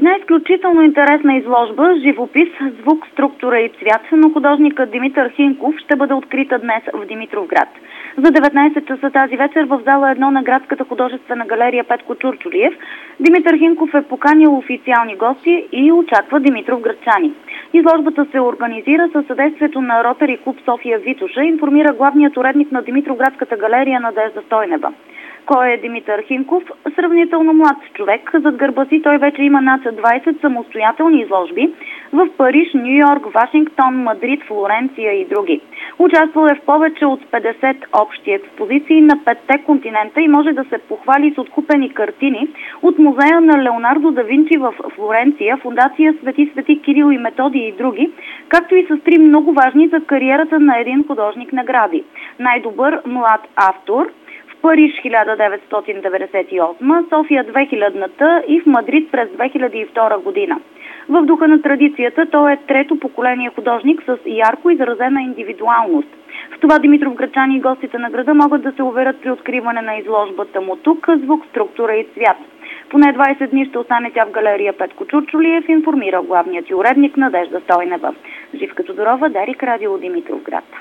Една изключително интересна изложба «Живопис, звук, структура и цвят» на художника Димитър Хинков ще бъде открита днес в Димитровград. За 19 часа тази вечер в зала 1 на Градската художествена галерия Петко Чурчулиев Димитър Хинков е поканил официални гости и очаква димитровградчани. Изложбата се организира със съдействието на Ротари клуб София Витоша, информира главният уредник на Димитровградската галерия Надежда Стойнева. Кой е Димитър Хинков? Сравнително млад човек. Зад гърба си той вече има над 20 самостоятелни изложби в Париж, Ню-Йорк, Вашингтон, Мадрид, Флоренция и други. Участвал е в повече от 50 общи експозиции на 5 континента и може да се похвали с откупени картини от музея на Леонардо да Винчи в Флоренция, фондация Свети Кирил и Методий и други, както и с 3 много важни за кариерата на един художник награди. Най-добър млад автор в Париж 1998, София 2000-та и в Мадрид през 2002 година. В духа на традицията той е трето поколение художник с ярко изразена индивидуалност. В това димитровградчани и гостите на града могат да се уверят при откриване на изложбата му тук «Звук, структура и цвят». Поне 20 дни ще остане тя в галерия Петко Чурчулиев, информира главният й уредник Надежда Стойнева. Живка Тодорова, Дарик, Радио Димитровград.